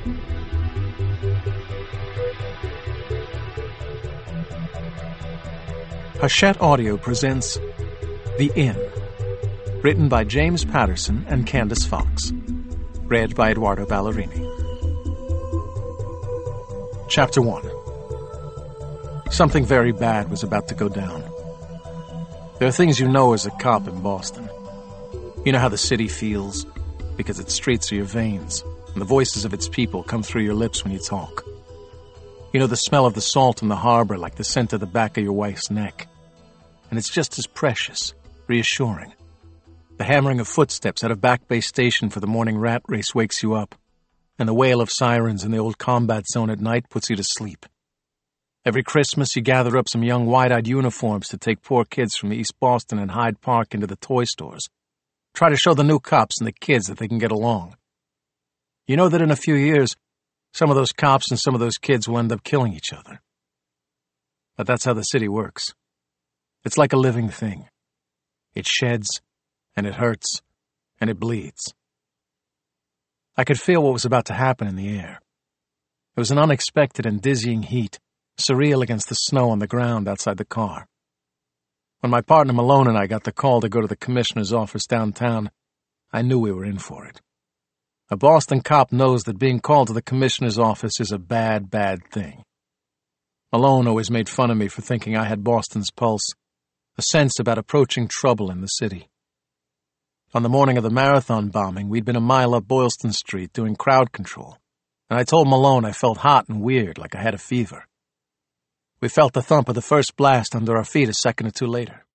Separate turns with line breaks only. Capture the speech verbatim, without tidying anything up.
Hachette Audio presents The Inn, written by James Patterson and Candace Fox, read by Eduardo Ballerini. Chapter one. Something very bad was about to go down. There are things you know as a cop in Boston. You know how the city feels, because its streets are your veins, and the voices of its people come through your lips when you talk. You know the smell of the salt in the harbor like the scent of the back of your wife's neck. And it's just as precious, reassuring. The hammering of footsteps at a Back Bay station for the morning rat race wakes you up, and the wail of sirens in the old combat zone at night puts you to sleep. Every Christmas, you gather up some young wide-eyed uniforms to take poor kids from East Boston and Hyde Park into the toy stores. Try to show the new cops and the kids that they can get along. You know that in a few years, some of those cops and some of those kids will end up killing each other. But that's how the city works. It's like a living thing. It sheds, and it hurts, and it bleeds. I could feel what was about to happen in the air. It was an unexpected and dizzying heat, surreal against the snow on the ground outside the car. When my partner Malone and I got the call to go to the commissioner's office downtown, I knew we were in for it. A Boston cop knows that being called to the commissioner's office is a bad, bad thing. Malone always made fun of me for thinking I had Boston's pulse, a sense about approaching trouble in the city. On the morning of the marathon bombing, we'd been a mile up Boylston Street doing crowd control, and I told Malone I felt hot and weird, like I had a fever. We felt the thump of the first blast under our feet a second or two later.